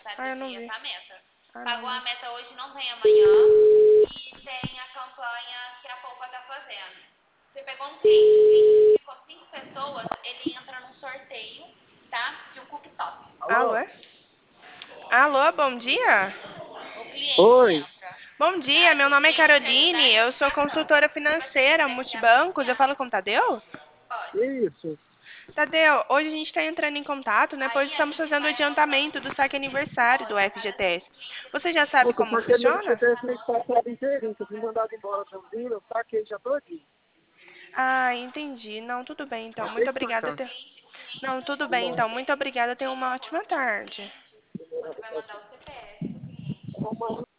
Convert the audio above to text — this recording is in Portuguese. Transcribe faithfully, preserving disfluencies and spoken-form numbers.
sabe? Ah, eu não Assim, vi. essa meta. Ah, não, Pagou a não. meta hoje, não vem amanhã. E tem a campanha que a Poupa tá fazendo. Você pegou um cliente, o cliente que ficou cinco pessoas, ele entra num sorteio, tá? De um cooktop. Alô? É? Alô, bom dia? O cliente Oi, entra, Bom dia, tá? meu E nome é tem o prêmio da Caroline, eu sou indicação. consultora Tipo assim, financeira você quer ser multibancos. Eu falo anunciado? com o Tadeu? Pode. isso. Tadeu, hoje a gente está entrando em contato, né? Pois Aí a estamos gente fazendo o vai montando. adiantamento do saque aniversário do Olha, a cada cinco F G T S. clientes a Você gente já tem sabe Nossa, cem como só que meu clientes. funciona? F G T S Na mês nossa passado inteirinho, que eu fui mandado embora também, eu saquei já todinho. Ah, entendi. Não, tudo bem então. Acabei Muito de obrigada. sacar. Te- cliente, o cliente Não, que tudo ficou bem cinco então. Não. Muito vezes, obrigada. Tenha tem uma um ótima bônus de tarde. cliente. Você vai mandar o C P F do cliente.